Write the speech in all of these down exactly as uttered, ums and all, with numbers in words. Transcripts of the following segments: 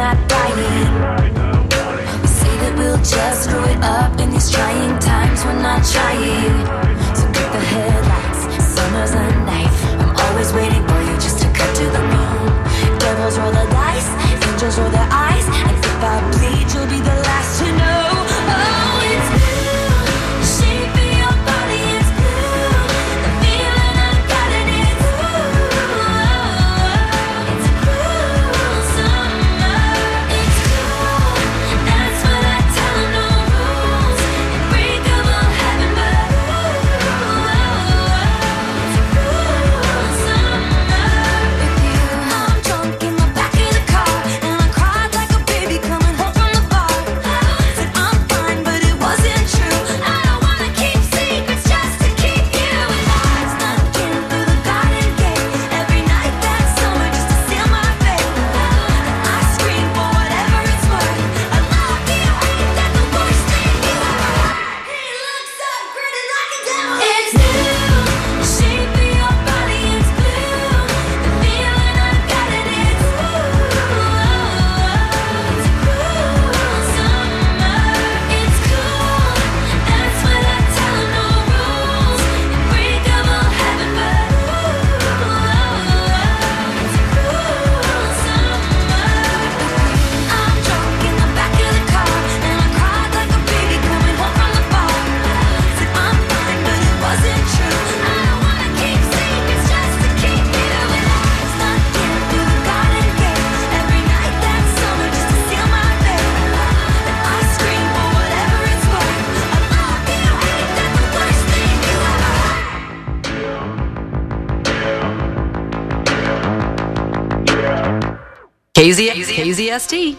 not dying. We say that we'll just screw it up in these trying times. We're not trying. So get the headlights, summer's a knife. I'm always waiting for you just to cut to the bone. Devils roll the dice, angels roll their eyes, and if I bleed, you'll be the last to know. Oh, it's blue, the shape of your body is blue. The feeling I've got it is blue. It's a cruel summer. It's cool, that's what I tell 'em. No rules, unbreakable heaven, but ooh, it's a cruel summer with you. I'm drunk in the back of the car, and I cried like a baby coming home from the bar. Said I'm fine, but it wasn't true. I don't wanna keep secrets just to keep you alive. Snuck in through the garden gate every night that summer just to seal my fate. And I scream for whatever it's worth. I love you, ain't that the worst thing you ever heard? He looks up, grinning like a devil. It's blue, the shape of your body is blue. The feeling I've got it is blue. It's a cruel summer. It's cool, that's what I tell 'em. No rules, unbreakable heaven, but ooh, it's a cruel summer. I'm drunk in the back of the car, and I cried like a baby coming home from the bar. Said I'm fine, but it wasn't true. I don't wanna keep secrets just to keep you alive. Snuck in through the garden gate every night that summer just to seal my fate. And I scream for whatever it's worth. I love you, ain't that the worst thing you ever heard? K Z K Z S T.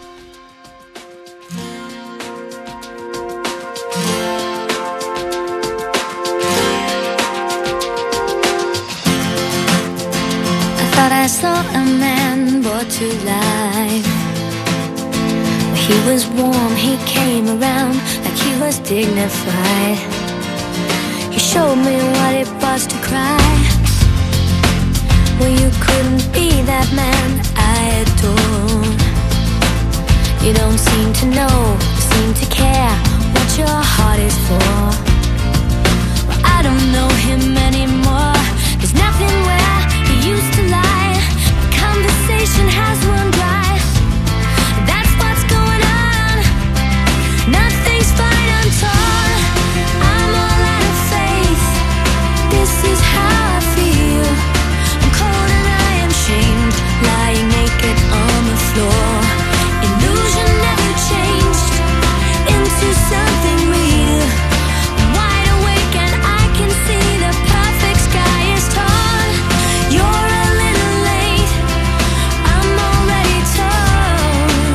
I thought I saw a man brought to life. He was warm, he came around like he was dignified. He showed me what it was to cry. Well, you couldn't be that man I adore. You don't seem to know, seem to care what your heart is for. Well, I don't know him anymore. There's nothing where he used to lie. The conversation has run dry. That's what's going on. Nothing's fine, I'm torn. I'm all out of faith. This is how I feel. I'm cold and I am shamed, lying naked on the floor. Illusion never changed into something real. I'm wide awake and I can see the perfect sky is torn. You're a little late, I'm already torn.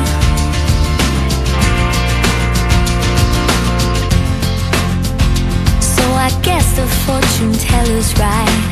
So I guess the fortune teller's right.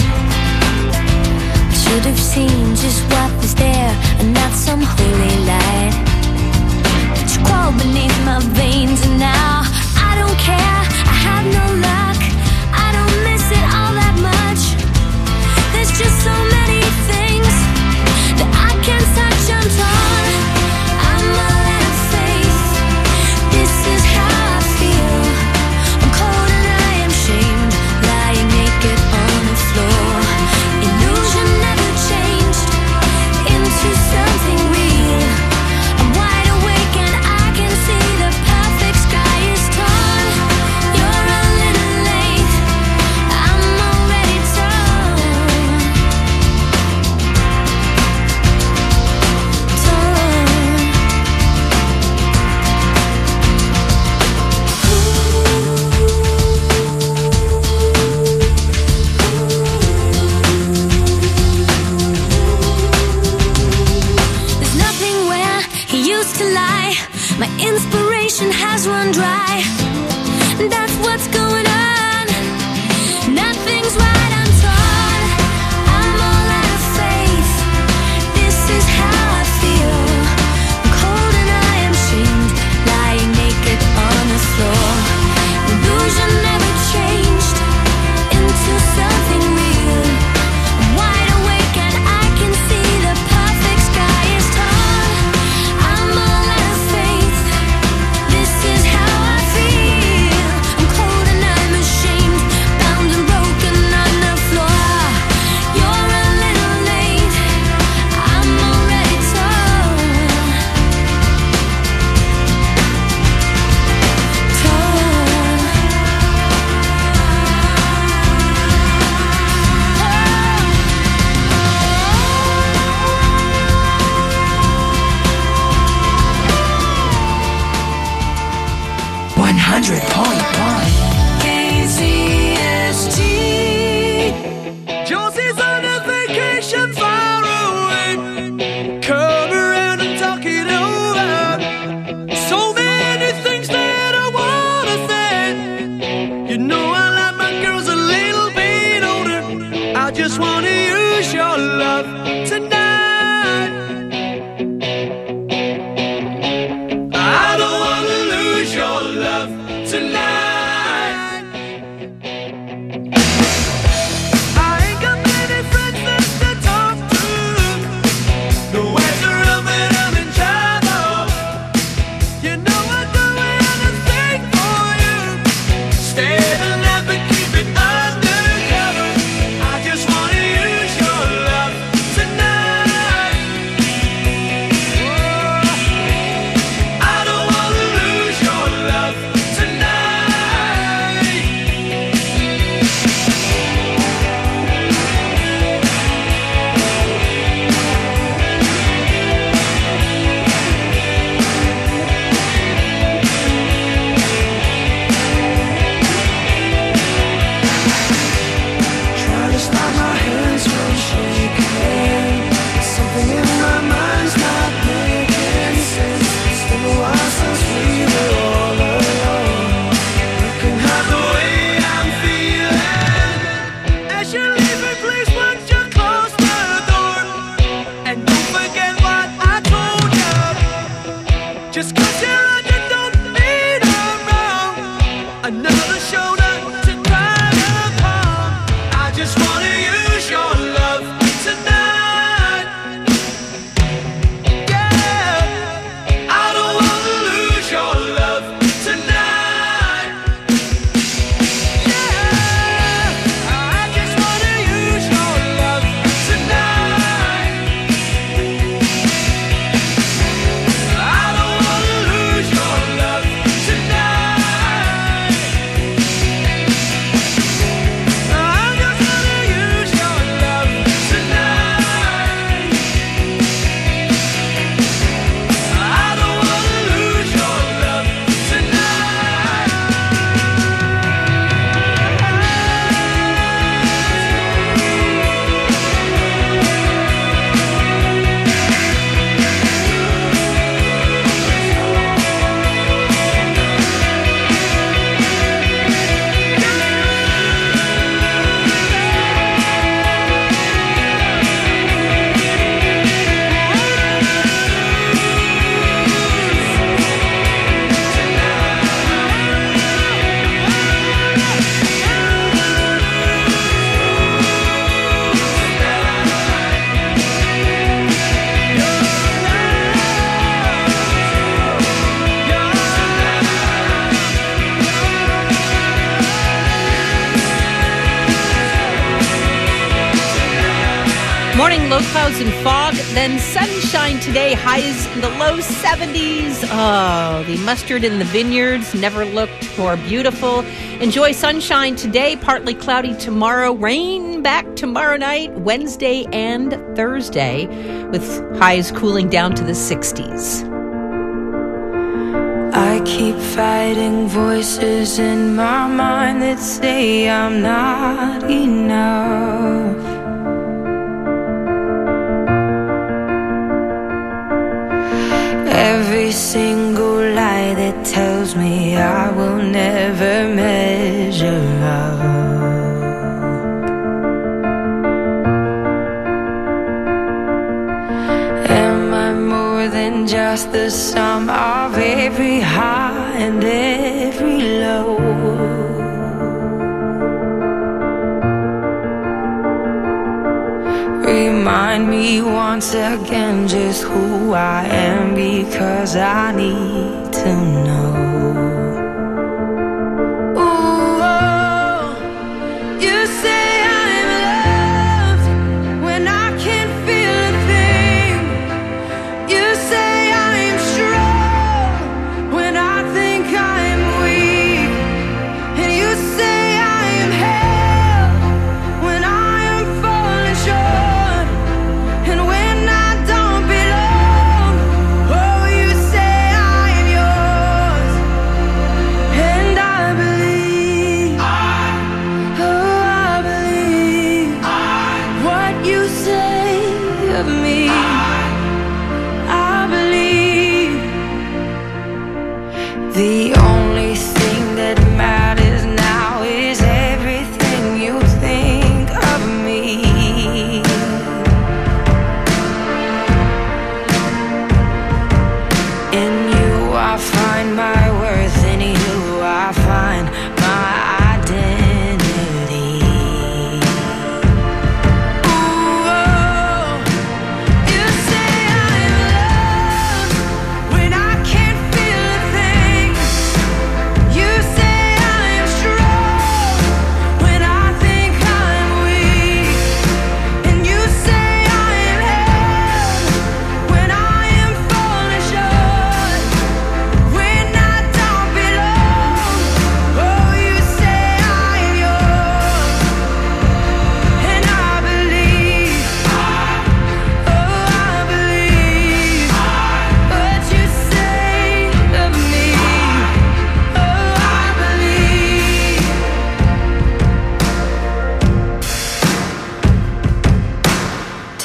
I should have seen just what was there and not some holy light. But you crawl beneath my veins and now I don't care, I have no luck. I don't miss it all that much. There's just so many things that I can't touch, I'm torn. I'm all out of faith. This is how I feel. I'm cold and I am shamed, lying naked on the floor. Illusion never changed into something real. just wanna use your love tonight. I don't wanna lose your love tonight. Low clouds and fog, then sunshine today, highs in the low seventies. Oh, the mustard in the vineyards never looked more beautiful. Enjoy sunshine today, partly cloudy tomorrow, rain back tomorrow night, Wednesday and Thursday, with highs cooling down to the sixties. I keep fighting voices in my mind that say I'm not enough. Every single lie that tells me I will never measure up. Am I more than just the sum of every high and every low? Remind me once again just who I am, because I need to know. Ooh, oh, you say I'm loved when I can't feel a thing. You say I'm strong when I think I'm weak. And you say I am held when I am falling short. And when I don't belong, oh, you say I am yours.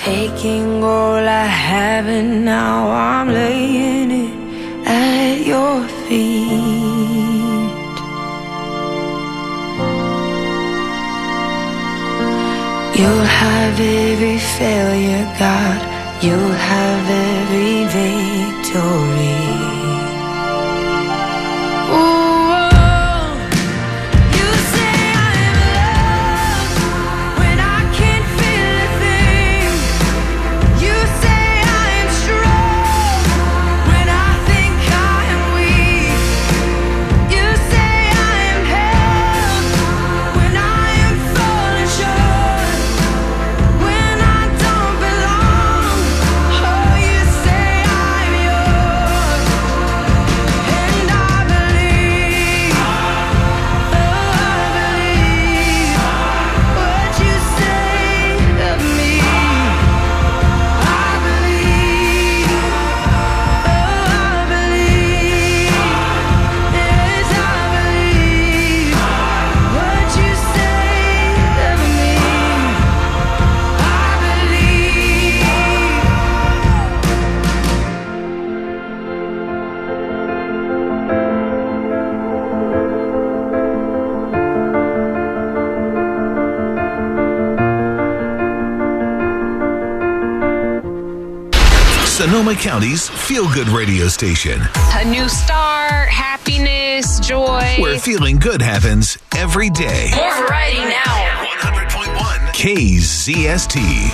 taking all I have and now I'm laying it at your feet. You'll have every failure, God. You'll have every victory. Sonoma County's feel-good radio station. A new start, happiness, joy. Where feeling good happens every day. More variety now. one hundred point one K Z S T.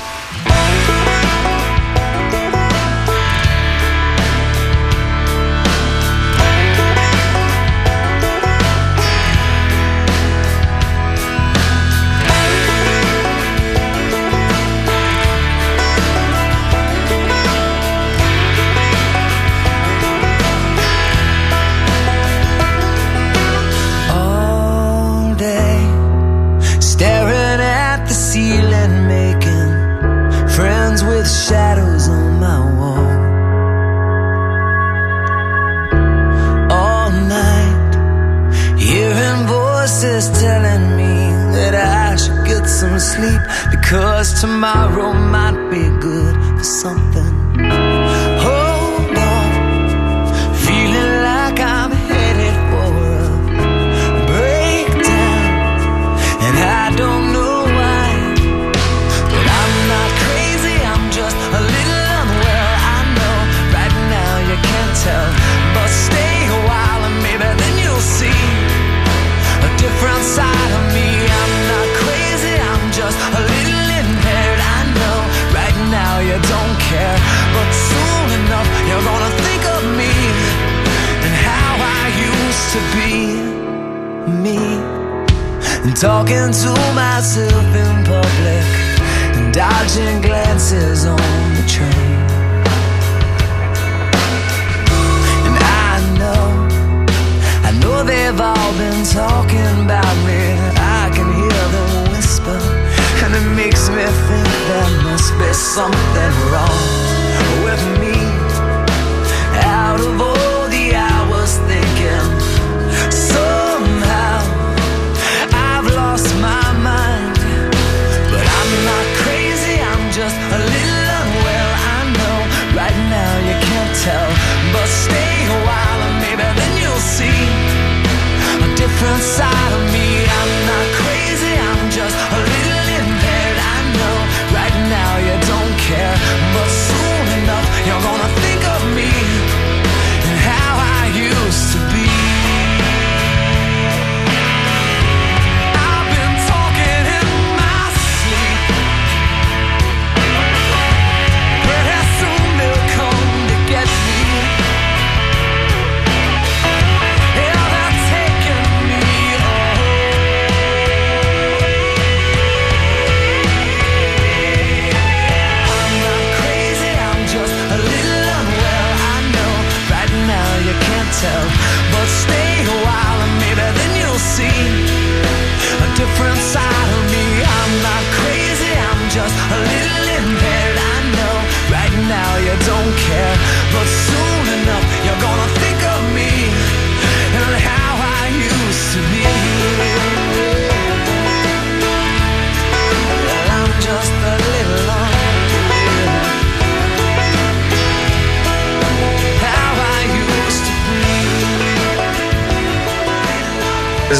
Shadows on my wall all night, hearing voices telling me that I should get some sleep, because tomorrow might be good for something. Hold on, feeling like I'm headed for a breakdown, and I don't know but stay a while and maybe then you'll see a different side of me. I'm not crazy, I'm just a little impaired. I know right now you don't care, but soon enough you're gonna think of me and how I used to be me, and talking to myself in public and dodging glances on the train. I know they've all been talking about me. I can hear them whisper, and it makes me think there must be something wrong with me. Out of all the hours thinking, somehow I've lost my mind. But I'm not crazy, I'm just a little unwell. I know right now you can't tell, but stay a while and maybe then you'll see a different side of me. I'm not crazy, I'm just a little impaired. I know right now you don't care, but soon enough you're gonna think of me and how I used to be. I've been talking in my sleep. Pretty soon they'll come to get me. But stay a while and maybe then you'll see a different side of me. I'm not crazy, I'm just a little impaired. I know right now you don't care, but soon enough you're gonna think of me and how I used to be. Well, I'm just a little lonely.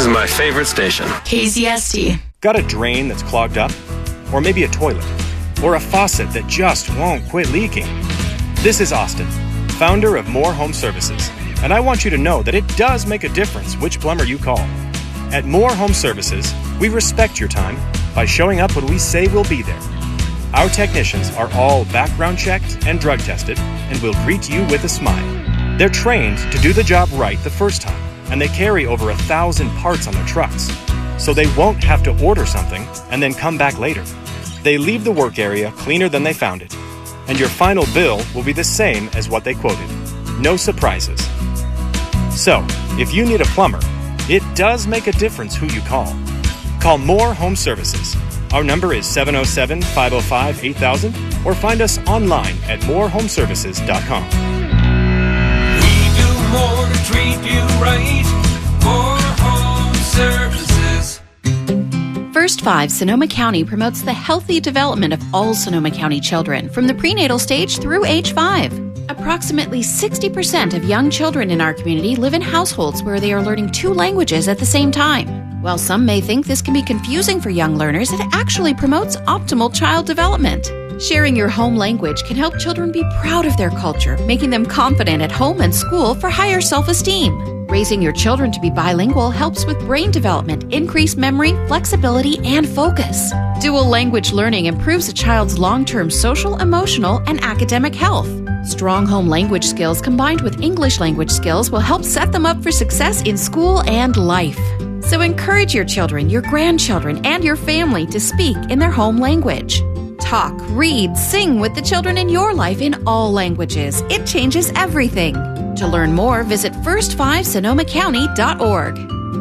is my favorite station. K Z S T. Got a drain that's clogged up? Or maybe a toilet? Or a faucet that just won't quit leaking? This is Austin, founder of More Home Services, and I want you to know that it does make a difference which plumber you call. At More Home Services, we respect your time by showing up when we say we'll be there. Our technicians are all background checked and drug tested and will greet you with a smile. They're trained to do the job right the first time, and they carry over a thousand parts on their trucks, so they won't have to order something and then come back later. They leave the work area cleaner than they found it, and your final bill will be the same as what they quoted. No surprises. So, if you need a plumber, it does make a difference who you call. Call More Home Services. Our number is seven oh seven, five oh five, eight thousand, or find us online at more home services dot com. We do more to treat you right. More Home Services. First Five Sonoma County promotes the healthy development of all Sonoma County children from the prenatal stage through age five. Approximately sixty percent of young children in our community live in households where they are learning two languages at the same time. While some may think this can be confusing for young learners, it actually promotes optimal child development. Sharing your home language can help children be proud of their culture, making them confident at home and school for higher self-esteem. Raising your children to be bilingual helps with brain development, increased memory, flexibility, and focus. Dual language learning improves a child's long-term social, emotional, and academic health. Strong home language skills combined with English language skills will help set them up for success in school and life. So encourage your children, your grandchildren, and your family to speak in their home language. Talk, read, sing with the children in your life in all languages. It changes everything. To learn more, visit first five sonoma county dot org.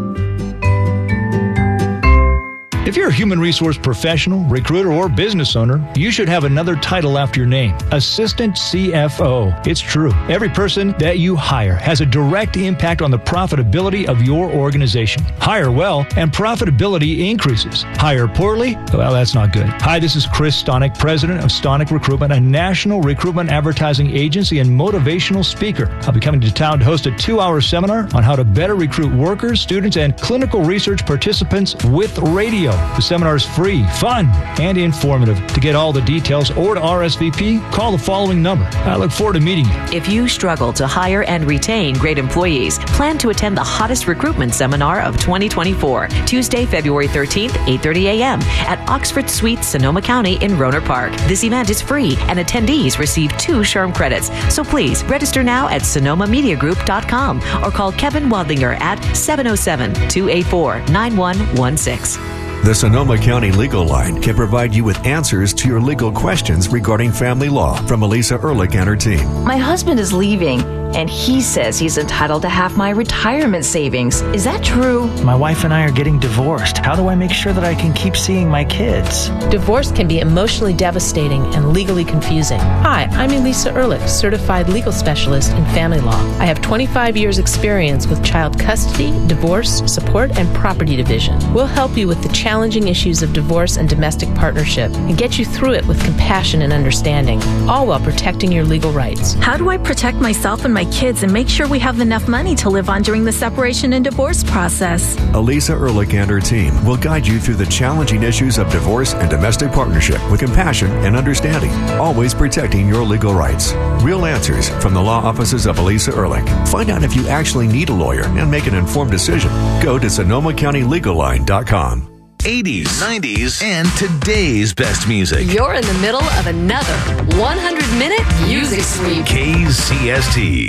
If you're a human resource professional, recruiter, or business owner, you should have another title after your name, Assistant C F O. It's true. Every person that you hire has a direct impact on the profitability of your organization. Hire well, and profitability increases. Hire poorly? Well, that's not good. Hi, this is Chris Stonick, president of Stonick Recruitment, a national recruitment advertising agency and motivational speaker. I'll be coming to town to host a two-hour seminar on how to better recruit workers, students, and clinical research participants with radio. The seminar is free, fun, and informative. To get all the details or to R S V P, call the following number. I look forward to meeting you. If you struggle to hire and retain great employees, plan to attend the hottest recruitment seminar of twenty twenty-four, Tuesday, February thirteenth, eight thirty a.m. at Oxford Suites, Sonoma County in Rohnert Park. This event is free, and attendees receive two SHRM credits. So please register now at sonoma media group dot com or call Kevin Wadlinger at seven oh seven, two eight four, nine one one six. The Sonoma County Legal Line can provide you with answers to your legal questions regarding family law from Elisa Ehrlich and her team. My husband is leaving, and he says he's entitled to half my retirement savings. Is that true? My wife and I are getting divorced. How do I make sure that I can keep seeing my kids? Divorce can be emotionally devastating and legally confusing. Hi, I'm Elisa Ehrlich, certified legal specialist in family law. I have twenty-five years experience with child custody, divorce, support, and property division. We'll help you with the challenging issues of divorce and domestic partnership and get you through it with compassion and understanding, all while protecting your legal rights. How do I protect myself and my kids and make sure we have enough money to live on during the separation and divorce process? Elisa Ehrlich and her team will guide you through the challenging issues of divorce and domestic partnership with compassion and understanding, always protecting your legal rights. Real answers from the law offices of Elisa Ehrlich. Find out if you actually need a lawyer and make an informed decision. Go to sonoma county legal line dot com. eighties, nineties, and today's best music. You're in the middle of another one hundred minute music sweep. K Z S T.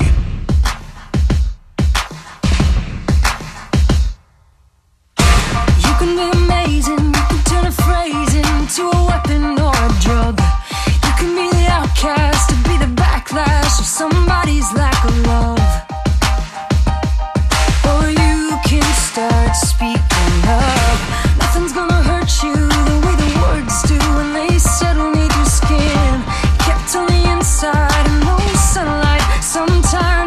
You can be amazing, you can turn a phrase into a weapon or a drug. You can be the outcast to be the backlash of somebody's lack of love. Or you can start speaking up. Nothing's gonna hurt you the way the words do when they settle neath your skin. Kept on the inside and no sunlight sometimes.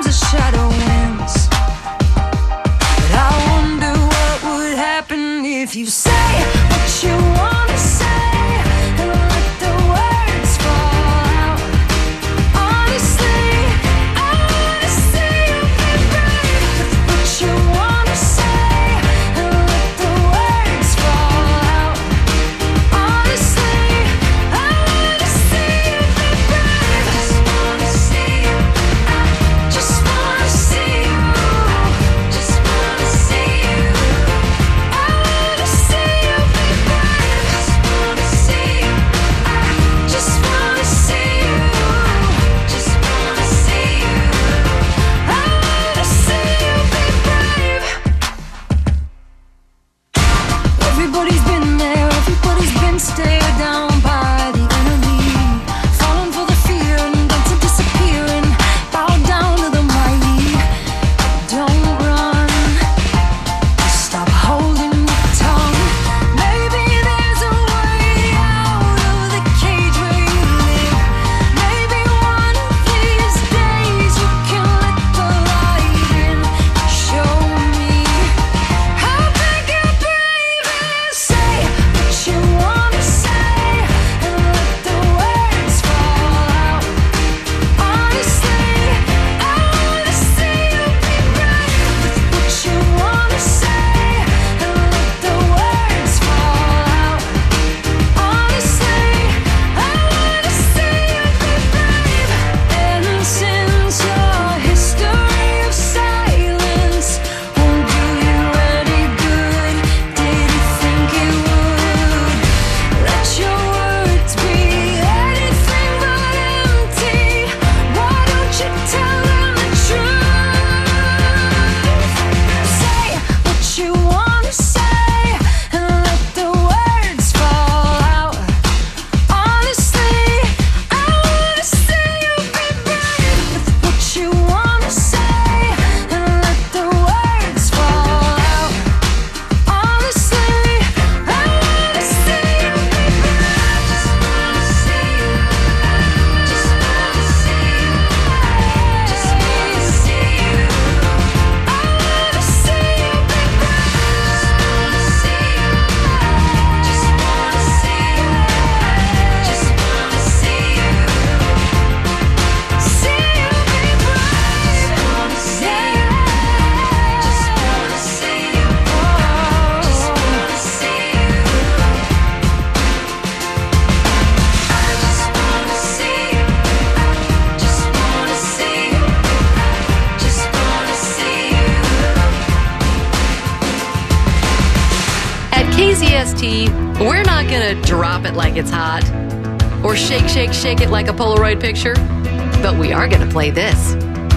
tea, we're not going to drop it like it's hot or shake, shake, shake it like a Polaroid picture, but we are going to play this.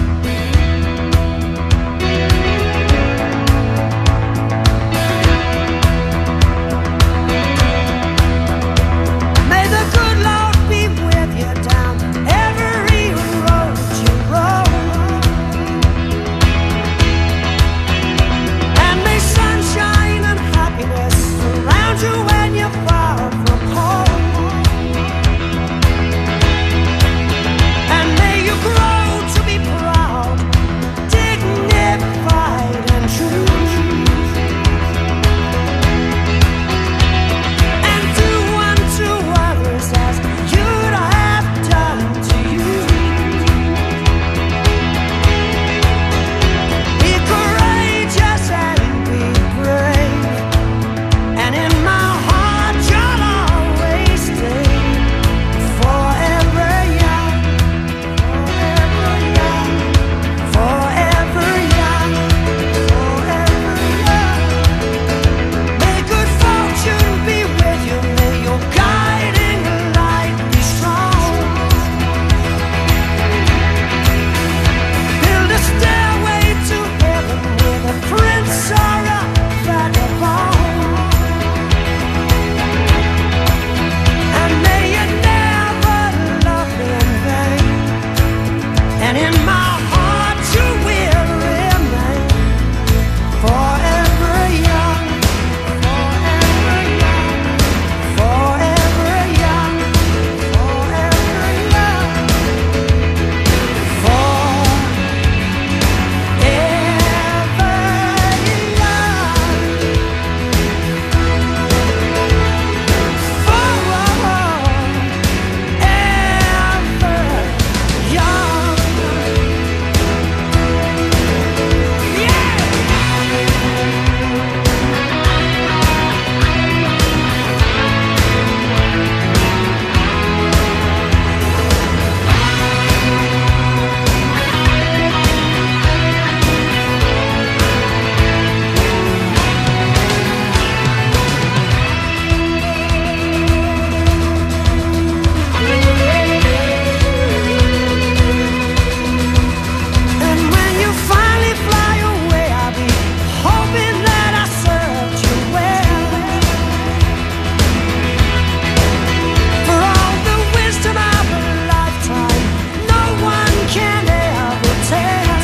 May the good Lord be with you down every road you roll. And may sunshine and happiness surround you when you're far from home. And may you grow to be proud, dignified and true. And do unto others as you'd have done to you. Be courageous and be brave. And in my heart you'll always stay. Forever young, forever young, forever young, forever young. May good fortune be with you. May your guiding light be strong. Build a stairway to heaven with a prince or a vagabond. And may you never love in vain. And in my heart you will remain. Forever young, forever young, forever young, forever young, And when you finally fly away, I'll be hoping that I served you well. For all the wisdom of a lifetime, no one can ever tell.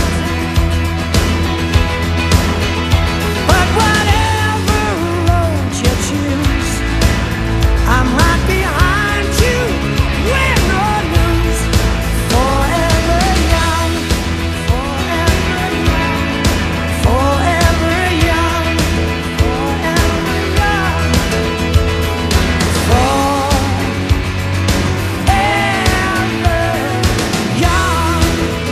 But whatever road you choose, I'm right behind you, win or lose. Forever young, forever young, forever young, forever young, forever young,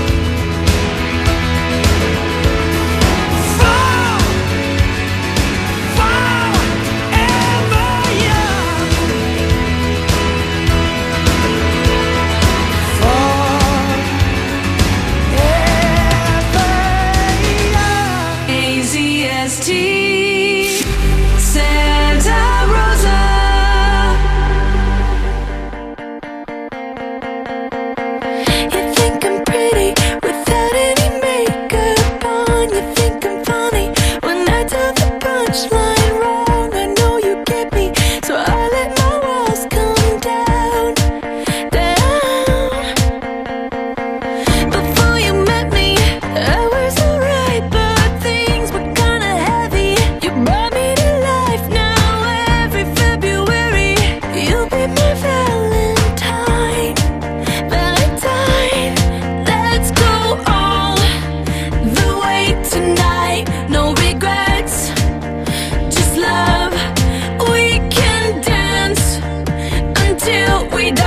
A Z S T Santa Rosa. You think I'm pretty without any makeup on. You think I'm funny when I tell the punchline wrong. I know you get me, so I let my walls come down, down. Before you met me, I was alright, but things were kinda heavy. You brought me to life now. Every February, you'll be my Valentine, Valentine. Let's go all the way tonight. No regrets, just love. We can dance until we